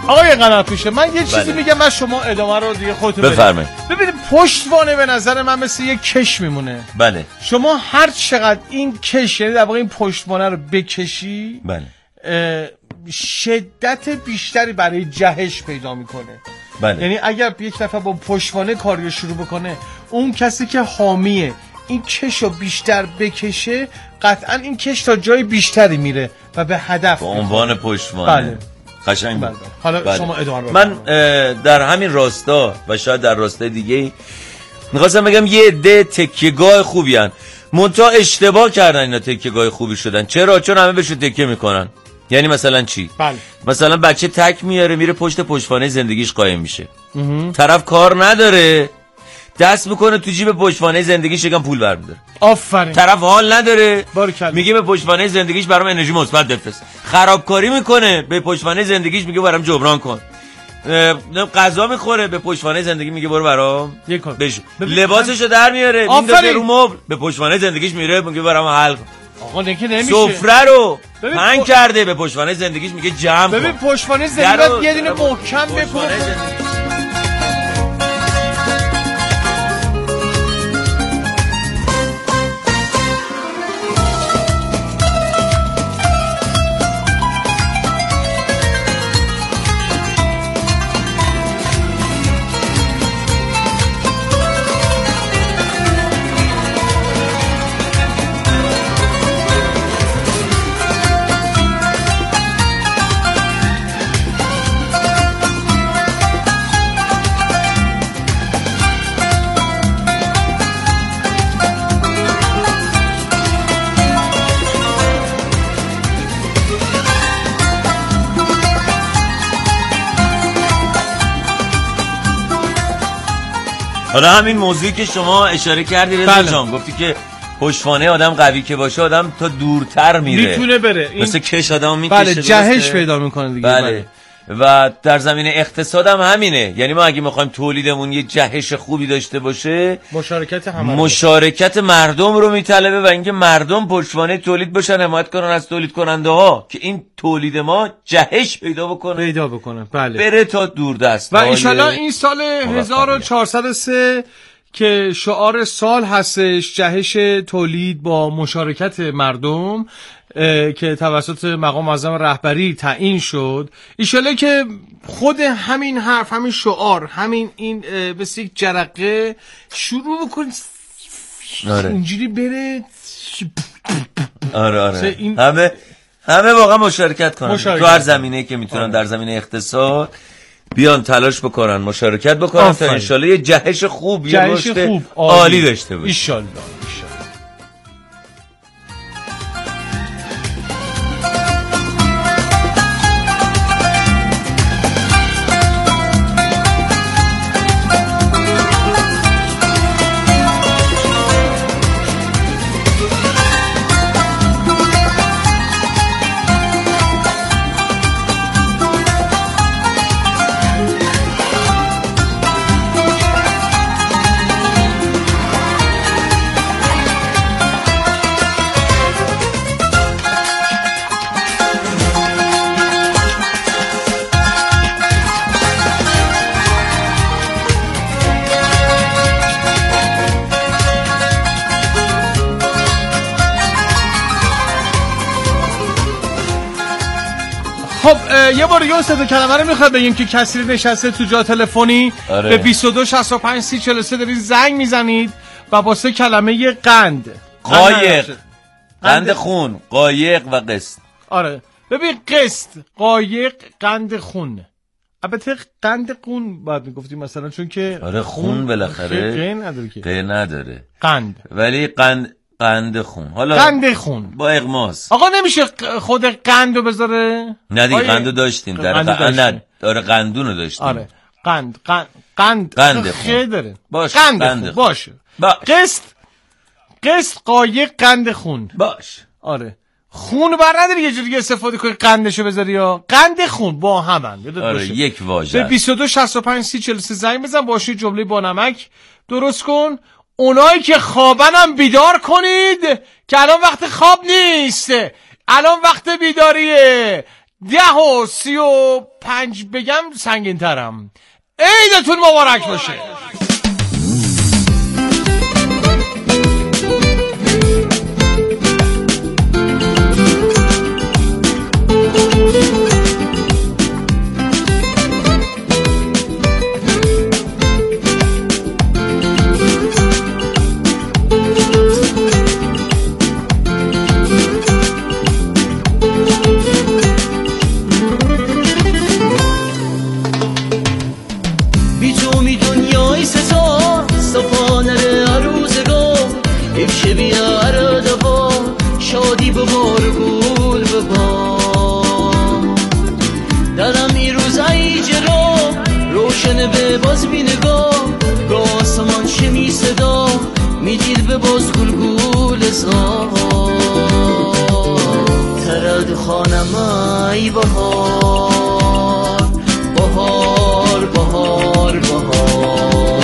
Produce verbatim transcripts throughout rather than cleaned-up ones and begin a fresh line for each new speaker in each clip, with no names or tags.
آقای قناپیشه من یه چیزی
بله.
میگم من شما ادامه رو دیگه خودتون
بفرمایید.
ببینید پشتوانه به نظر من مثل یه کش میمونه.
بله.
شما هر چقدر این کش یعنی در واقع این پشتوانه رو بکشی
بله.
شدت بیشتری برای جهش پیدا میکنه.
بله.
یعنی اگر یک نفر با پشتوانه کاریو شروع بکنه اون کسی که حامیه این کش رو بیشتر بکشه قطعا این کش تا جای بیشتری میره و به هدف
به عنوان پشتوانه.
بله.
قشنگ
بله. حالا
بله.
شما ادامه رو
من در همین راستا و شاید در راستای دیگه میخواستم بگم یه عده تکیهگاه خوبی هن منتها اشتباه کردن اینا تکیهگاه خوبی شدن. چرا؟ چون همه بهشون تکیه میکنن. یعنی مثلا چی؟
بله.
مثلا بچه تک میاره میره پشت پشتوانه زندگیش قایم میشه. طرف کار نداره دست میکنه تو جیب پشتوانه زندگیش یکم پول برمی‌داره.
آفرین.
طرف حال نداره
بارکلا.
میگه به پشتوانه زندگیش برام انرژی مثبت بفرست. خرابکاری میکنه به پشتوانه زندگیش میگه برام جبران کن. غذا میخوره به پشتوانه زندگی میگه برو برام بشو. لباسشو در میاره میندازه رو مبل به پشتوانه زندگیش میره میگه برام حل کن.
آقا نکه نمیشه.
سفره رو پنگ پ... کرده به پشتوانه زندگیش میگه جمع کن.
ببین پشتوانه زندگی یه دونه محکم بپره.
حالا همین موضوعی که شما اشاره کردی رضا بله. جان گفتی که پشتوانه آدم قوی که باشه آدم تا دورتر میره
میتونه بره این...
مثل کش آدم میکشه
بله جهش پیدا میکنه دیگه.
بله. بله و در زمینه اقتصاد هم همینه. یعنی ما اگه میخوایم تولیدمون یه جهش خوبی داشته باشه
مشارکت همه
مشارکت مردم رو میطلبه و اینکه مردم پشتوانه تولید باشن حمایت کنن از تولید کننده ها که این تولید ما جهش پیدا بکنه
پیدا بکنه بله
بره تا دوردست
و انشالله این سال هزار و چهارصد و سه که شعار سال هستش جهش تولید با مشارکت مردم که توسط مقام معظم رهبری تعیین شد. ایشالا که خود همین حرف همین شعار همین این مثل یک جرقه شروع بکنید
آره.
اینجوری بره
آره آره این... همه همه واقعا مشارکت کنن مشارکت. تو هر زمینه‌ای که میتونن آره. در زمینه اقتصاد بیان تلاش بکنن مشارکت بکنن آفرین. تا انشالله یه جهش خوب یه رشد خوب عالی, عالی داشته باشه
ایشالله. یه بار یه سه کلمه رو میخواد بگیم که کسی نشسته تو جا تلفنی آره. به بیست و دو شصت و پنج سی چهل و سه دارید زنگ میزنید و با سه کلمه یه قند
قایق قند, قند خون قایق و قسط.
آره ببین قسط قایق قند خون. البته قند خون باید میگفتیم مثلا چون که
آره خون بالاخره
قین نداره که
قین نداره
قند
ولی قند قند خون حالا
قند خون
با اغماس
آقا نمیشه خود قندو بذاره
نه دیگه قندو داشتیم در قند داره قندونو داشتیم
آره قند قند قند
قند خون
داره
باش
قند خون باشه
باش.
قسط قسط قایق قند خون
باش
آره خون بر نداری یه جوری استفاده کنی قندشو بذاری یا قند خون با همن یادت
آره
باشه
یک واژه
به بیست و دو شصت و پنج سی چهل و سه زنگ بزن باشه جمله با نمک درست کن. اونایی که خوابنم بیدار کنید که الان وقت خواب نیست الان وقت بیداریه. ده و سی و پنج بگم سنگین ترم. عیدتون مبارک باشه.
به باز بی نگاه گاه آسمان شمی صدا میگیر به باز گل گل زار ترد خانم ای بهار بهار بهار بهار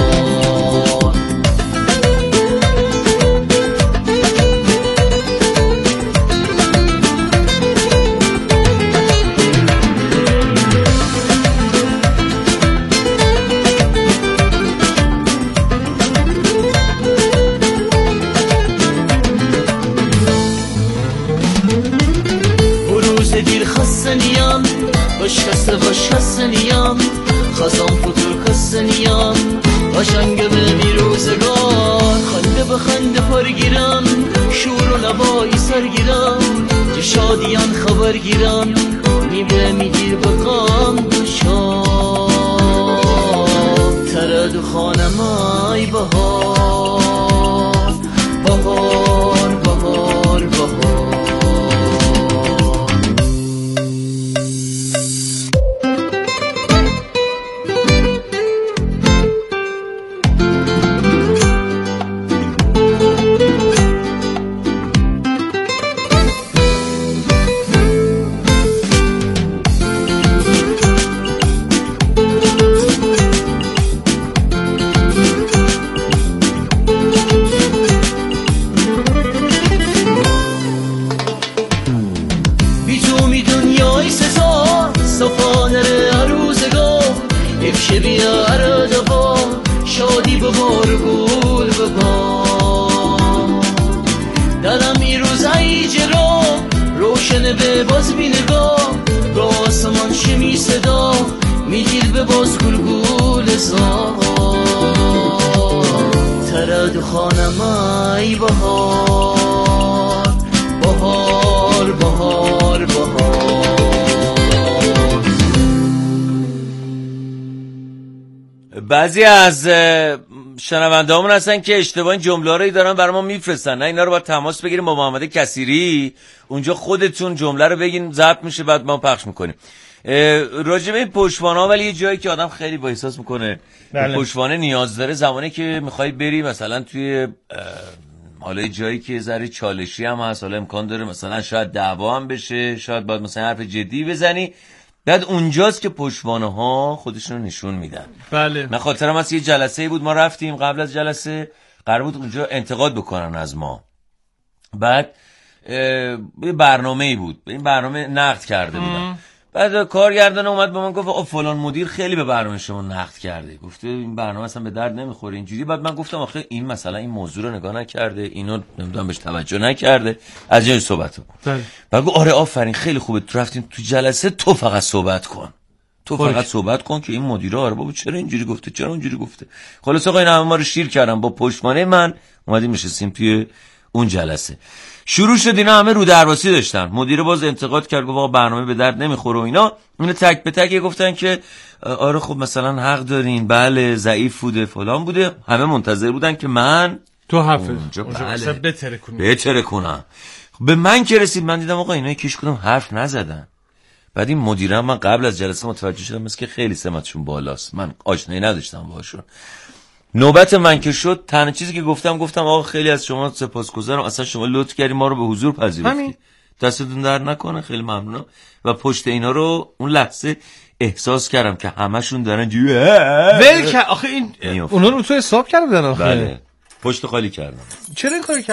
باش خسته باش خسته نیم خزان فتور خسته نیم باشنگ به بیروزگار خنده به خنده پر گیرم شور و لبایی سر گیرم که شادیان خبر گیرم میبه میگیر بقام دوشار ترد خانم ای بهار بهار بهار بهار به باز بی نگاه گاه آسمان شمی صدا میگیر به باز گل گل زار ترد خانم ای بهار بهار بهار بهار
بعضی از شنونده همون هستن که اشتباه این جمله رو دارن برای ما میفرستن. نه اینا رو باید تماس بگیریم با محمد کثیری، اونجا خودتون جمله رو بگین ضبط میشه بعد ما پخش میکنیم. راجع به این پشتوانه ولی یه جایی که آدم خیلی با احساس میکنه بله. پشتوانه نیاز داره زمانی که میخوای بری مثلا توی حالا جایی که ذره چالشی هم هست، حالا امکان داره مثلا شاید دعوا هم بشه، شاید باید مثلا حرف جدی بزنی، بعد اونجاست که پشتوانه ها خودشون رو نشون میدن.
بله.
من خاطرم هست یه جلسه بود ما رفتیم، قبل از جلسه قرار بود اونجا انتقاد بکنن از ما، بعد یه برنامه‌ای بود، این برنامه نقد کرده بودن، بعد کارگردان اومد به من گفت آ فلان مدیر خیلی به برنامه شما نقد کرده، گفته این برنامه اصلا به درد نمیخوره اینجوری. بعد من گفتم آخه این مثلا این موضوع رو نگاه نکرده، اینو نمیدونم بهش توجه نکرده، از این صحبت بود. بعد گفت آره آفرین خیلی خوبه، تو رفتیم تو جلسه تو فقط صحبت کن، تو فقط باش. صحبت کن که این مدیر آره بابا چرا اینجوری گفته چرا اونجوری گفته. خلاص آقا این همه ما رو شیر کردم با پشتوانه من، اومدیم نشستیم توی اون جلسه. شروع شد اینا همه رو درواسی داشتن، مدیر باز انتقاد کرد گفت آقا برنامه به درد نمیخوره و اینا. اون تک به تک گفتن که آره خب مثلا حق دارین، بله ضعیف بوده فلان بوده، همه منتظر بودن که من
تو حرف
بله
بهتره کنم
بهتره کنم. به من که رسید من دیدم آقا اینا یکیش کدوم حرف نزدن. بعد این مدیرم من قبل از جلسه متوجه شدم مثل که خیلی سمتشون بالاست، من آشنایی نداشتم باهاشون. نوبت من که شد تنها چیزی که گفتم گفتم آقا خیلی از شما سپاسگزارم، اصلا شما لطف کردید ما رو به حضور پذیرفتید، دستتون در نکنه، خیلی ممنونم. و پشت اینا رو اون لحظه احساس کردم که همشون دارن جو
ول که آخه این اونا رو تو حساب کرده بودن آخه.
بله پشت خالی کردم.
چرا این کارو کردی؟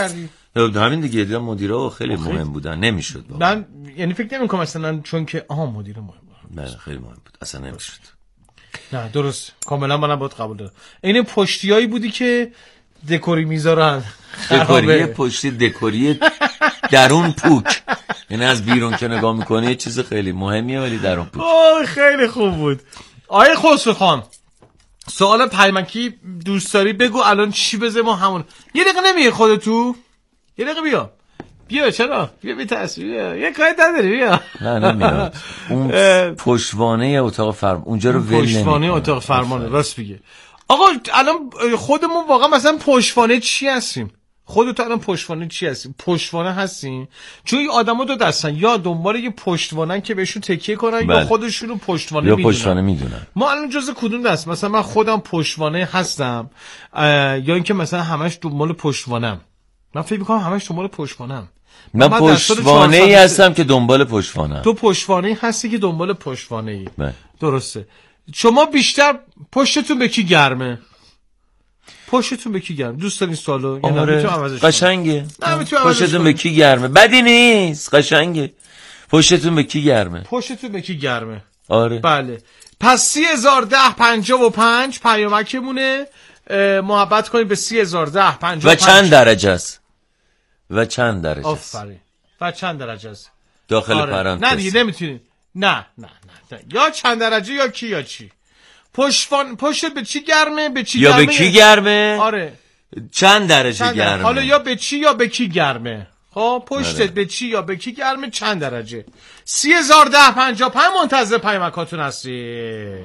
همین دیگه. دیدم مدیرا خیلی مهم بودن، نمیشد.
من یعنی فکر نمی‌کنم مثلا چون که آها مدیر مهم بود.
نه خیلی مهم بود، اصلا نمیشد.
نه درست، کاملا منم باید قبول دارم. این پشتیایی بودی که دکوری میذارن،
دکوری پشتی، دکوری درون پوک، یعنی از بیرون که نگاه میکنه یه چیز خیلی مهمیه ولی درون پوک.
اوه خیلی خوب بود. آیه خسرو خان، سوال پیمکی دوست داری بگو الان چی بزه ما همون. یه دقیقه نمیه خودتو؟ یه دقیقه بیا بیا. چرا؟ بیا بی تصویر یه کاری نداری بیا.
نه نمیاد. اون پشتوانه اتاق فرمان اونجا رو ول نمیکنه.
پشتوانه اتاق فرمانه، راست میگه. آقا الان خودمون واقعا مثلا پشتوانه چی هستیم؟ خودت الان پشتوانه چی هستیم؟ پشتوانه هستیم چون این آدما دو دستن، یا دنبال یه پشتوانن که بهشون تکیه کنن بله. یا خودشونو پشتوانه
یا
میدونن.
پشتوانه میدونن.
ما الان جزء کدوم دست؟ مثلا من خودم پشتوانه هستم یا اینکه مثلا همش دنبال پشتوانم؟ من فکر می‌کنم همش دنبال پشتوانم.
من پشتوانه ای هستم که دنبال پشتوانه.
تو پشتوانه هستی که دنبال پشتوانه ای. درسته. شما بیشتر پشتتون به کی گرمه؟ پشتتون به کی گرمه؟ دوست دارین سوالو یا نه میتونم عوضش کنم؟
قشنگه. پشتتون به کی گرمه؟ بدی نیست، قشنگه. پشتتون به کی گرمه؟
پشتتون به کی گرمه؟
آره.
بله. پس سی هزار ده پنجاه و پنج پیامکمونه. محبت کنید به سی هزار ده پنجاه و پنج.
و چند درجه است؟ و چند درجه است؟
آفرین. و چند درجه است؟
داخل
آره.
پرانتز.
نه دیگه نمیتونی. نه نه نه نه. یا چند درجه یا کی یا چی. پشتوان پشت به چی گرمه؟ به چی
یا
گرمه؟
به کی گرمه؟
آره.
چند درجه
چند
گرمه؟
درجه. حالا یا به چی یا به کی گرمه؟ خب پشتت به چی یا به کی گرمه؟ چند درجه؟ سی هزار ده پنجاه و پنج منتظر پیامکاتون هستی.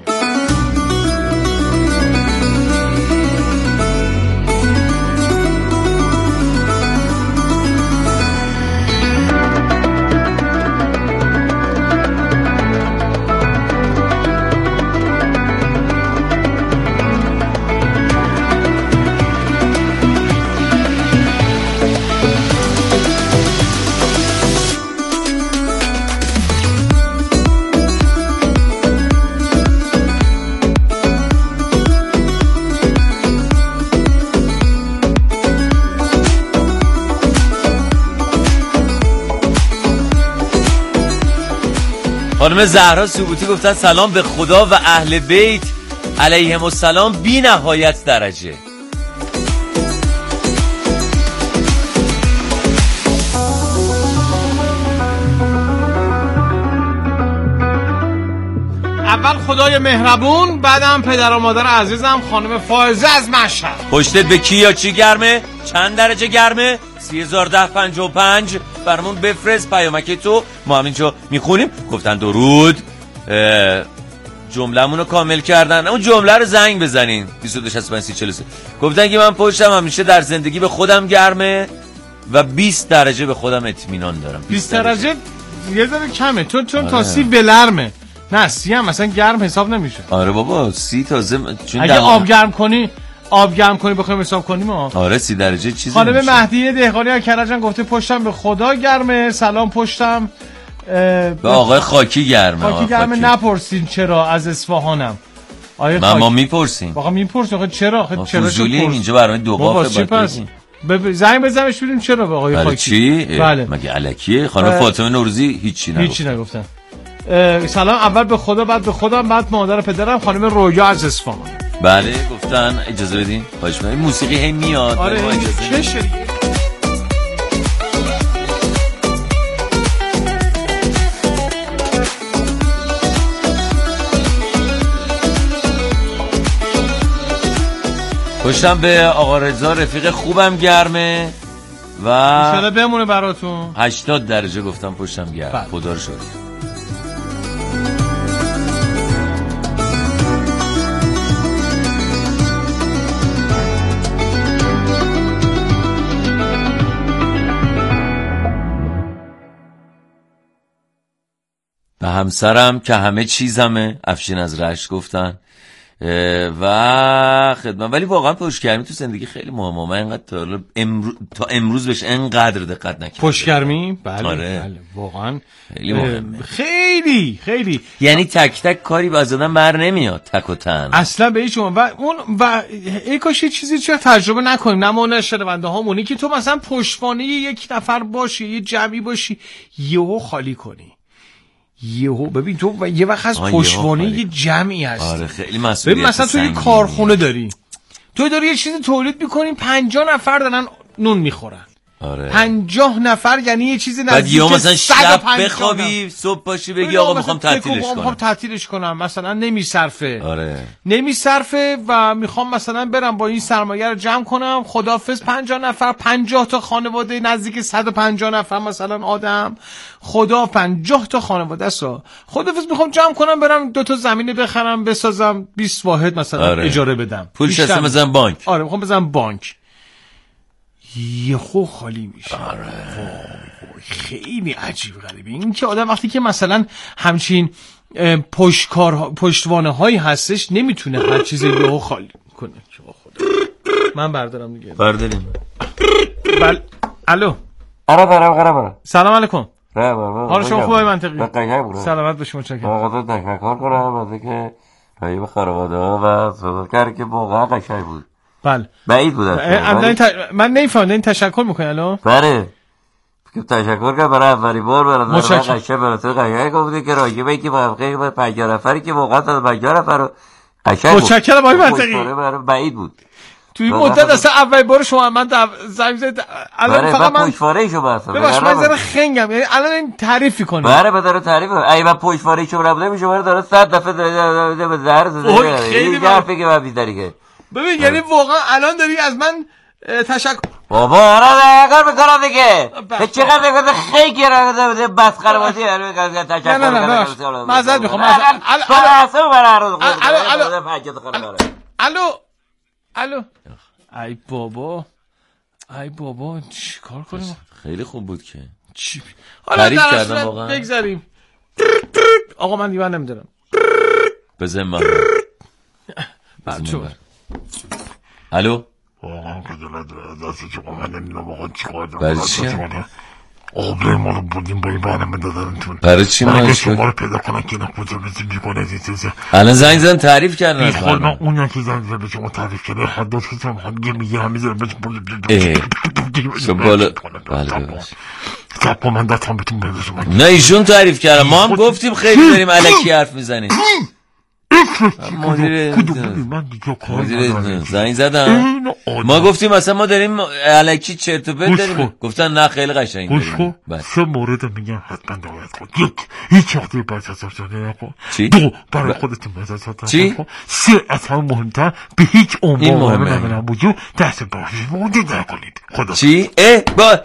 خانم زهرا سوبوتی گفتن سلام به خدا و اهل بیت علیهم السلام بی نهایت درجه.
اول خدای مهربون، بعدم پدر و مادر عزیزم خانم فائزه از مشهد.
پشتت به کی یا چی گرمه؟ چند درجه گرمه؟ سی هزار ده پنجاه و پنج برامون بفرست پیامک تو، ما همینجا میخونیم. گفتن درود، جمله‌مون رو کامل کردن. اون جمله رو زنگ بزنین بیست و دو شصت و پنج سی چهل و سه. گفتن که من پشتم همیشه در زندگی به خودم گرمه و بیست درجه به خودم اطمینان دارم.
بیست درجه یه ذره کمه چون چون آره. تا سی بلرمه. نه سی هم مثلا گرم حساب نمیشه.
آره بابا سی تازه چون
اگه آب گرم کنی آب گرم کنی بخوایم حساب کنیم ما.
آره سی درجه چیزی
خانم مهدیه دهقانی از کرجان گفته پشتم به خدا گرمه. سلام پشتم
به آقای خاکی گرمه.
خاکی گرمه. نپرسین چرا از اصفهانم.
آقای خاکی ما میپرسیم.
واقعا میپرسیم آقا چرا؟ خب چرا
فضولی اینجا برای دو قافه
باید بب... زنگ بزنمش ببینیم چرا به آقای خاکی.
چی؟ بله. مگه الکیه؟ خانم اه... فاطمه نوروزی هیچی نگفتن.
هیچی نگفتن. سلام اول به خدا بعد به خودم بعد مادر پدرم خانم رویا از اصفهان.
بله گفتن اجازه بدین خواهش می‌کنم. موسیقی هی میاد.
آره چه شریه.
پشتم به آقا رضا رفیق خوبم گرمه و
ان بمونه براتون.
هشتاد درجه گفتم پشتم گرم. خدا رو شکر. به همسرم که همه چیزمه، افشین از رشت گفتن و خدمت. ولی واقعا پشتگرمی تو زندگی خیلی مهمه. من اینقدر تا امروز تا امروز بهش انقدر دقت نکردم.
پشتگرمی بله
آره.
بله واقعا
خیلی مهمه.
خیلی خیلی
یعنی تک تک کاری باز آدم بر نمیاد تک و تن
اصلا به هیچ عنوان. و اون و ای کاش چیزی چرا تجربه نکنیم نمونه شنونده هامونی که تو مثلا پشتوانه یک نفر باشی یه جمعی باشی یهو خالی کنی یهو ببین تو و یه وقت از پشتوانه یه جمعی هستی.
آره خیلی مسئولیت.
ببین مثلا تو یه کارخونه داری تو داری یه چیزی تولید میکنی پنجاه نفر دارن نون میخورن.
آره
پنجاه نفر یعنی یه چیزی نزدیک
بعد مثلا شب بخوابی صبح پاشی بگی آقا میخوام تعطیلش کنم
میخوام تعطیلش کنم مثلا نمیصرفه.
آره
نمیصرفه و میخوام مثلا برم با این سرمایه رو جمع کنم خداحافظ پنجاه نفر پنجاه تا خانواده نزدیک صد و پنجاه نفر مثلا آدم خدا پنجاه تا خانواده است خداحافظ میخوام جمع کنم برم دو تا زمین بخرم بسازم بیست واحد مثلا
آره.
اجاره بدم
پولش هست بزنم بانک.
آره میخوام بزنم بانک یه خو خالی میشه.
آره.
خیلی عجیب غریبه این که آدم وقتی که مثلا همچین پشتکار پشتوانه هایی هستش نمیتونه هر چیزی یهو خالی کنه. خدا من بردارم دیگه.
برداریم.
بله الو.
آره برام قرار.
سلام علیکم.
حالا
شما خوبه منطقی؟
دقیقاً.
سلامت باشید متشکرم.
واقعا تشکر کنم از اینکه رای به خانواده ها و صداقت که واقعا قشنگ بود.
بله.
بعید بود اصلا.
ت... من نمیفهمم این تشکر میکنی الان؟
بله. که تشکر کنم برای اولین بار برای قشنگ برای تو قشنگ گفتی که راجبه ای که با پنجاه نفری که واقعا تا پنجاه نفر رو قشنگ بود.
متشکرم آقای منطقی.
برای بعید بود.
تو این مدت اصلا اول بار شما من زنگ زد الان فقط من
پشتوانه شو بس.
ببخشید من زره خنگم یعنی الان این تعریف کنه.
بله به داره تعریف کنه. ای من پشتوانه شو نبوده میشه من داره صد دفعه داره به زهر زده. خیلی حرفی که من بیزاری که.
ببین یعنی واقعا الان داری از من تشکر
بابا آره تشکر میکنم دیگه. چقدر دیگه خیلی گرفته مسخره بازی تشکر
کنم. نه نه نه معذرت میخوام. الو الو ای بابا ای بابا چی کار کنیم؟
خیلی خوب بود که
چی حالا
تعریف کردم واقعا.
بگذاریم آقا من دیوان نمیدارم
بزن من
بچه
الو
واقعا که دلت دست چقا من نمیدونم واقعا چی کار دارم.
برای چی؟
آبله ما رو بودیم با این برنامه دادنتون.
برای چی ما
شما رو پیدا کنن که اینا کجا بزیم بیکنه دیتیزه.
الان زنگ زدن تعریف کردن از
برنامه. من اون یکی زنگ زدن به شما تعریف کرده حداد که هم گه میگه هم میزنم بهش
بله بله
سب من دستم بهتون بزنم.
نه ایشون تعریف کردن ما هم گفتیم خیلی داریم الکی حرف میزنیم. مدیر مدیر زنگ زدم ما گفتیم مثلا ما داریم الکی چرت و پرت داریم گفتن نه خیلی قشنگ
داریم. سه مورد میگم حتما دعوت کن. یک هیچ وقتی بچه سرشده نکن. دو برای خودتون بچه سرشده نکن. سه از همه مهمتر به هیچ عنوان نمیدونم وجود دست باشید مونده نکنید. خدا
چی؟ اه با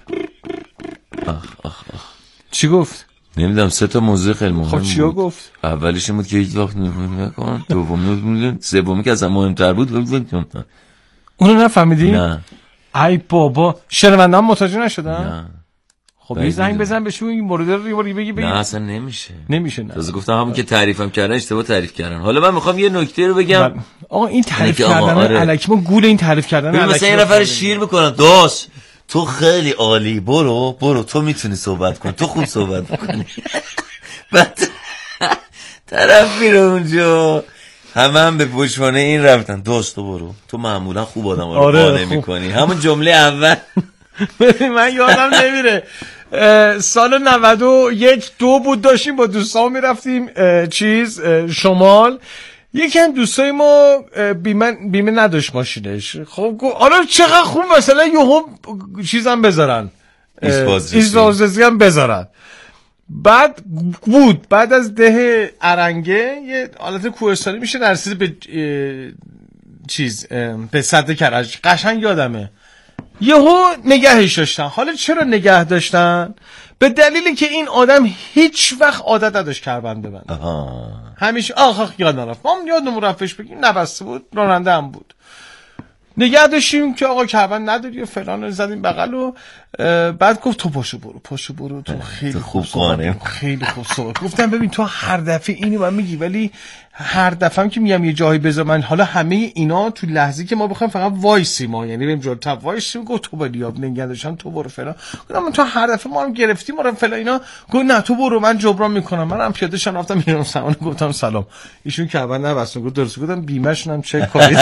چی گفت؟
نمیدونم سه تا موضوع خیلی مهم بود.
خب چیا گفت؟
اولیش این بود که هیچ وقت نکن. دومی بود سومی که اصلا مهمتر بود.
اونو نفهمیدی؟
نه.
ای بابا شنونده‌ام متوجه نشدن؟
نه.
خب یه زنگ بزن بهشون این مورد رو یه باری بگی بگی.
نه اصلا نمیشه.
نمیشه نه.
تازه گفتم همون که تعریفم کردن اشتباه تعریف کردن. حالا من میخوام یه نکته رو بگم.
بل... آقا این تعریف کردن آره. الکی ما گول این تعریف کردن
الکی. مثلا یه نفر شیر میکنه دوست تو خیلی عالی برو برو تو میتونی صحبت کن تو خوب صحبت میکنی. بعد طرف میره اونجا همه هم به پشتوانه این رفتن دوست تو برو تو معمولا خوب آدم رو
آره
قانع میکنی. همون جمله اول
من یادم نمیره سال نود و یک دو بود داشتیم با دوستان میرفتیم چیز شمال یکی از دوستای ما بیمه بیمه نداشت ماشینش. خب حالا چقدر خوب مثلا یهو چیزام بذارن ایستازی هم بذارن. بعد بود بعد از ده ارنگه یه حالت کوهستانی میشه نرسید به چیز به سد کرج قشنگ یادمه یهو نگهش داشتن. حالا چرا نگه داشتن؟ به دلیلی که این آدم هیچ وقت عادت نداشت کربند ببنده. همیشه آخ آخ یاد نرفت. ما هم یادمون رفتش بگیم نبسته بود راننده هم بود. نگه داشتیم که آقا کربند نداری و فلان رو زدیم بغل و بعد گفت تو پاشو برو پاشو برو تو خیلی خوب صحبت خیلی خوب صحبت. گفتم ببین تو هر دفعه اینو من میگی، ولی هر دفعه هم که میگم یه جایی بذار من، حالا همه اینا تو لحظه‌ای که ما بخوایم فقط وایسی ما، یعنی بریم جلوتر وایسی، گفت تو بلیاب نگهداشتن تو برو فلان. گفتم تو هر دفعه ما رو گرفتی ما رو فلان اینا. گفت نه تو برو من جبران میکنم. منم پیاده شدم رفتم ایران سمانه گفتم سلام. ایشون که اول نبستن گفت درست. گفتم بیمه‌شون هم چک کنید.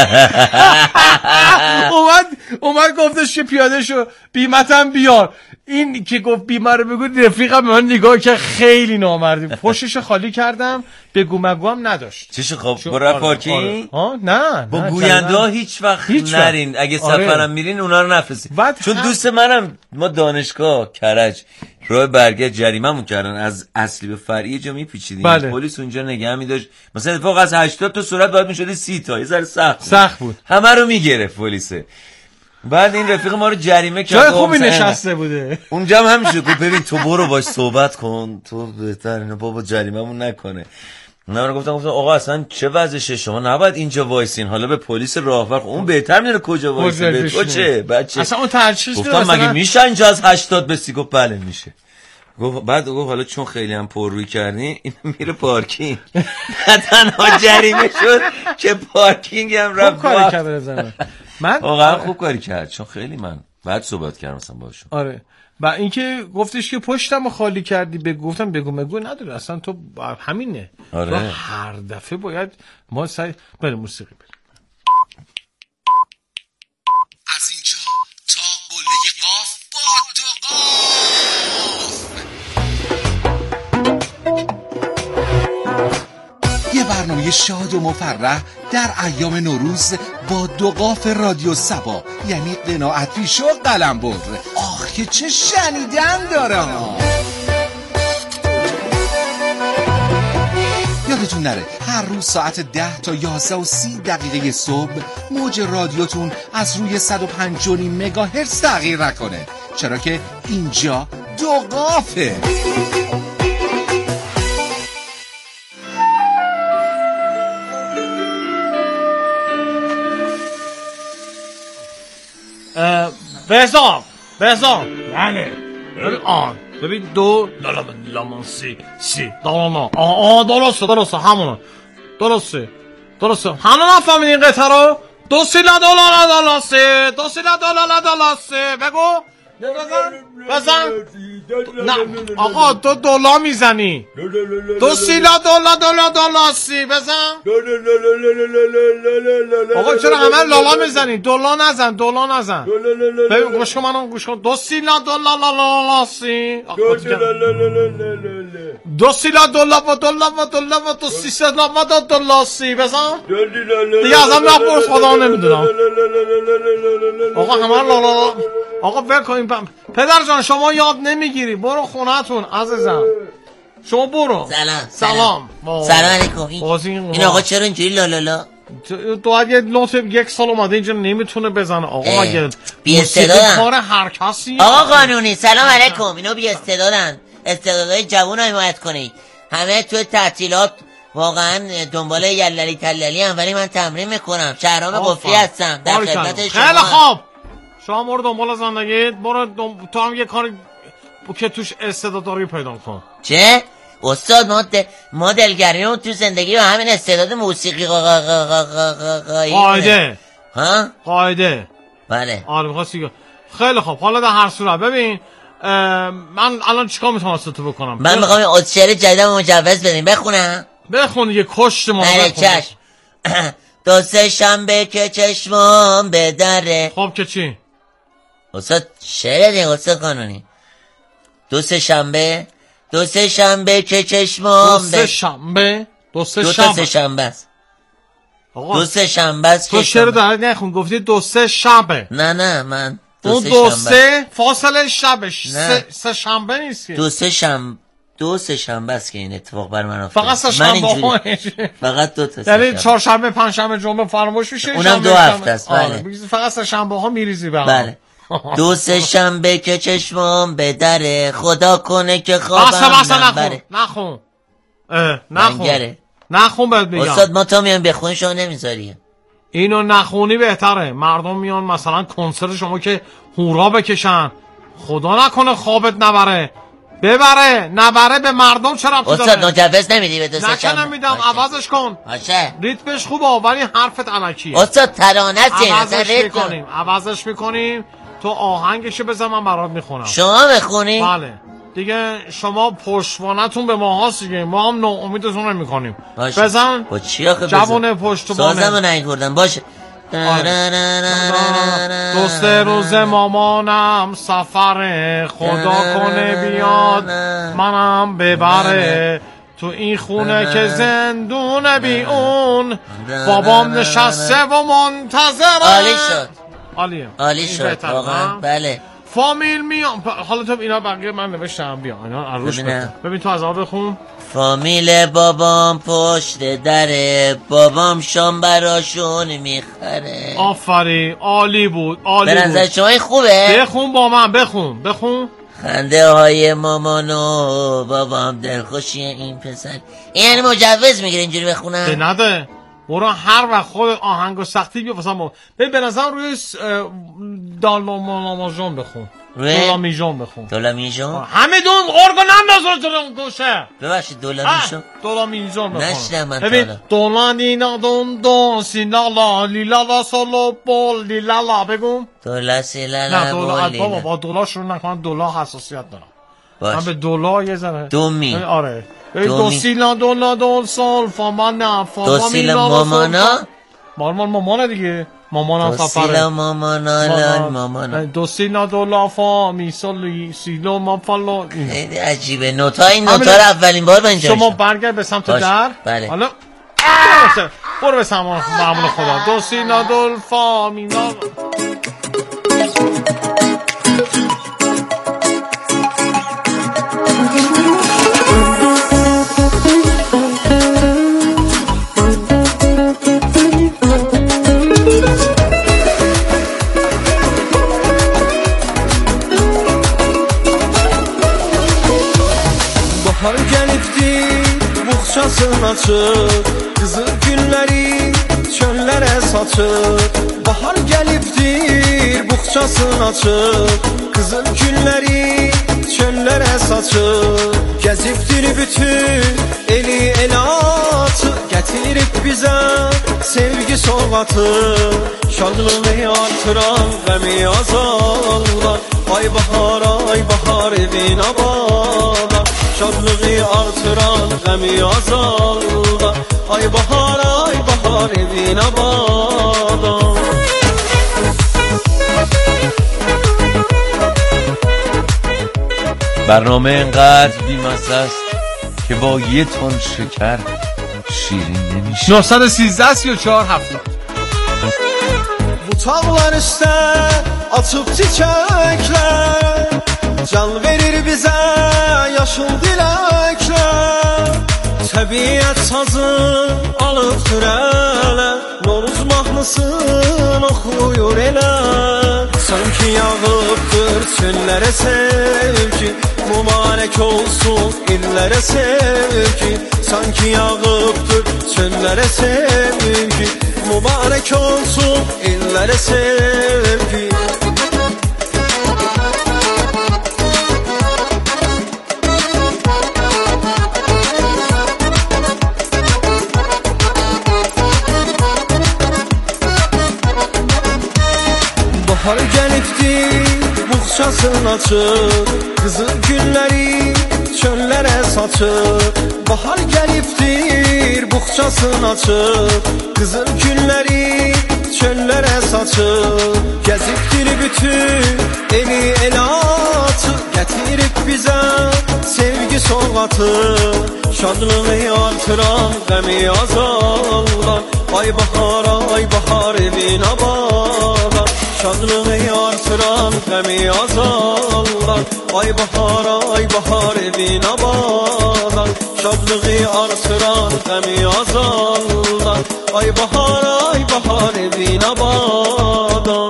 اومد اومد گفتش که پیاده شو بیمه‌تم بیار. این که گفت بیمه رو بگو رفیقم من نگاه که خیلی نامردی. پشتش خالی کردم بگو مگو هم نداشت.
چیش خب برای پارکینگ؟
ها نه
با گوینده ها هیچ وقت هیچ نرین. اگه سفرم آره. میرین اونا رو نفرستین. چون هم... دوست منم ما دانشگاه کرج راه برگشت جریمه‌مون کردن از اصلی به فرعی جا میپیچیدیم. بله. پلیس اونجا نگه می‌داشت. مثلا اتفاق از هشتاد تا صورت باید می‌شد سی تا. یه ذره سخت
سخت بود.
همه رو میگرفت پلیس. بعد این رفیق ما رو جریمه کرد.
جای خوبی نشسته بوده.
اونجا هم همینجوری گفت ببین تو برو باش صحبت کن، تو بهتر اینا بابا جریمه‌مون نکنه. اونا رو گفتم گفتم آقا اصلا چه وضعشه شما نباید اینجا وایسین، حالا به پلیس راهور اون بهتر میره کجا وایسین. به تو چه بچه
اصلا اون ترچیش
گفتم مگه میشه اینجا از هشتاد به سی؟ گفت بله میشه. گفت بعد گفت حالا چون خیلی هم پر روی کردی این میره پارکینگ. تنها جریمه شد که پارکینگ هم رفت.
خوب کاری کرد بزنم. من
واقعا خوب کاری کرد چون خیلی من بعد صحبت کردم مثلا باشون.
آره و اینکه گفتش که پشتمو خالی کردی بگو. گفتم بگو مگو نداره اصلا تو همینه.
آره.
تو هر دفعه باید ما سعی بریم موسیقی بریم.
از اینجا تا قله قاف با دو قاف، یه برنامه شاد و مفرح در ایام نوروز با دو قاف رادیو سبا، یعنی قناعت پیش و قلمبر. آخ که چه شنیدن داره ها. یادتون نره هر روز ساعت ده تا یازده و سی دقیقه صبح موج رادیوتون از روی صد و پنج و نیم مگاهرتز تغییر نکنه، چرا که اینجا دو قافه.
بهزام بهزام بله آن ببین دو لالا لامان سی سی دالانا آه آه درسته درسته همونه درسته درسته همه نفهمیدین قطعه رو. دو سیلا دولالا دولا سی دو سیلا دولالا دولا سی بگو بزن بزن. نه آقا تو دولا میزنی. دو سیلا دولا دولا دولا سی بزن. آقا چرا همه لالا میزنی؟ دولا نزن دولا نزن. ببین گوش کن منو گوش کن. دو سیلا دولا دولا سی دو سیلا دولا و دولا و دولا و دو سی سیلا و دولا سی بزن. دیگه ازم نپرس خدا نمیدونم. آقا همه لالا. آقا ول کن. پدر جان شما یاد نمیگیری، برو خونه‌تون عزیزم. شما برو.
سلام
سلام
سلام علیکم. این آقا چرا اینجوری لالالا؟
تو اگه لطف یک سال اومده اینجا نمیتونه بزنه آقا. اگه
بی استعدادن
کار هر کسی.
آقا قانونی سلام علیکم. اینا بی استعدادن، استعدادهای جوون رو حمایت کنید. همه تو تعطیلات واقعا دنبال یللی تللی هم، ولی من تمرین میکنم. شهرام قفلی هستم در خدمت شما.
خیلی خوب شما برو دنبال زندگیت. برو دنب... تو هم یه کار که توش استعداداری پیدا کن.
چه؟ استاد ما د... ما دلگریمون تو زندگی و همین استعداد موسیقی
قاعده
ها؟
قاعده
بله.
آره می‌خواستی. خیلی خوب حالا در هر صورت ببین من الان چیکار میتونم واسه تو بکنم؟
من میخوام اتشری جدیدم مجوز بدیم بخونم.
بخون یه کشت ما.
بله چشم. دو سه شنبه که چشمام به دره.
خب که چی؟
استاد شعر دیگه استاد قانونی. دو سه شنبه دو سه شنبه که چشمام
دو سه شنبه دو سه
دو
شنبه
دو سه شنبه است. دو سه شنبه است.
تو شعر داره نخون گفتی دو سه شنبه.
نه نه من
دو سه دو سه فاصله شبش سه, سه شنبه نیست که.
دو سه شنبه دو سه شنبه است که این اتفاق بر من افتاد.
فقط سه شنبه.
فقط دو تا.
یعنی چهارشنبه پنجشنبه جمعه فراموش میشه.
اونم دو هفته است. بله.
فقط سه شنبه ها میریزی به هم.
بله. دو سه شنبه که چشمام به دره، خدا کنه که خوابم
نبره. نخون نخون نخون بهت میگم.
استاد ما تا میان بخونی شما نمیذاری.
اینو نخونی بهتره. مردم میان مثلا کنسرت شما که هورا بکشن خدا نکنه خوابت نبره. ببره نبره به مردم چرا ربطی داره؟
استاد مجوز نمیدی به دوست
چم؟ نه نمیدم. عوضش کن.
باشه.
ریتمش خوبه ولی حرفت علکیه.
استاد ترانه است.
عوضش میکنیم. عوضش میکنیم. تو آهنگشو بزن من برات میخونم.
شما بخونی؟
بله. دیگه شما پشتوانتون به ما هاست دیگه. ما هم ناامیدتون نمیکنیم. بزن.
با چی آخه بزن؟
جوان پشتوانه.
سازمو نگردم. باشه.
دوست روز مامانم سفره خدا کنه بیاد منم ببره تو این خونه که زندونه بی اون بابام نشسته و منتظره.
عالی شد.
عالیه.
عالی شد واقعا. بله.
فامیل میام. حالا تو اینا بقیه من نوشتم بیا اینا عروش بکن. ببین تو از آب بخون.
فامیل بابام پشت دره بابام شام براشون میخره.
آفرین عالی بود عالی بود.
به نظر شما خوبه؟
بخون با من بخون بخون.
خنده های مامانو بابام دلخوشی این پسر. این یعنی مجوز میگیره اینجوری بخونم؟
به نده. برو هر وقت خود آهنگ و سختی بیا واسه ما. ببین به نظر روی دالامیجون بخون. دالامیجون بخون.
دالامیجون؟
همه دون ارگان ننداز رو گوشه.
ببخشید دالامیجون.
دالامیجون بخون.
نشنم من
ببین دولانینا دون دون سینالا لیلالا سولو بول لیلالا بگم.
دولا سیلالا بول لیلالا.
نه دولا با دولا شروع نکنن دولا حساسیت دارم. من به دولا یه ذره.
دومی.
آره. دو سیلا دولا دول سول فامانا
دو سیلا مامانا
مامان مامانا دیگه مامانا
سفره دو سیلا مامانا لال مامانا
دو سیلا دولا فا می سولی سیلو ما فالو.
خیلی عجیبه نوتا این نوتا رو اولین بار من
شما برگرد به سمت در.
بله.
حالا برو به سمت معمول خدا. دو سیلا دول فا می نال
Bahar gəlibdi, buxçasın açır Qızıl gülləri çöllərə saçır Bahar gəlibdir, buxçasın açır Qızıl gülləri çöllərə saçır Gəzibdir bütün eli elatı Gətirib bizə sevgi soğatır Şadlığı artıran, qəmi azaldan Ay bahar, ay bahar evin abada Şadlığı artıran, qəmi azaldan Ay bahar, ay bahar evin abada
برنامه اینقدر بی‌مزه است که با یه تن شکر شیرین نمیشه.
نه یک سه سی و چهار هفتاد
Butaqlar üstə açıb çiçəklər Can verir bizə yaşıl diləklər Təbiət sazı alıb türələ Noruz mahnısını oxuyur elə Sanki yağıbdır çöllərə sevgi Mübarək olsun illərə sevgi Sanki yağıbdır çöllərə sevgi Mübarək olsun illərə sevgi Bahar gəlibdir, buxçasın açır Qızıl gülləri çöllərə saçır Bahar gəlibdir, buxçasın açır Qızıl gülləri çöllərə saçır Gəzibdir bütün eli elatı Gətirib bizə sevgi soğatır Şadlığı artıran, qəmi azaldan Ay bahar, ay bahar evin abada Şadlığı artıran, qəmi azaldan Ay bahar, ay bahar evin abada Şadlığı artıran, qəmi azaldan Ay bahar, ay bahar evin abada.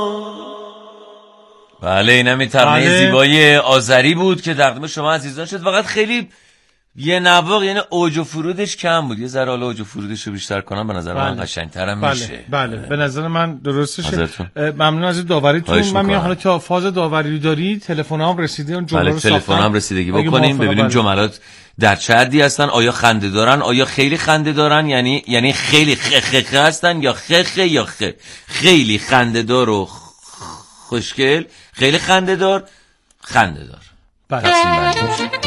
بله این همی ترانه زیبای آذری بود که تقدیم شما عزیزان شد. فقط خیلی یه نواق یعنی اوج و فرودش کم بود، یه ذره حالا اوج و فرودش رو بیشتر کنم به نظر من قشنگ‌تر میشه.
بله به نظر من درستشه. ممنون از داوریتون. من میام حالا تا فاز داوری داری تلفنام رسیده اون جمله رو ساختم.
تلفنام رسیدگی بکنیم ببینیم جملات در چه حدی هستن، آیا خنده دارن، آیا خیلی خنده دارن، یعنی یعنی خیلی خخخ هستن یا خخ یا خ. خیلی خنده دار و خوشگل، خیلی خنده دار، خنده دار.
بله.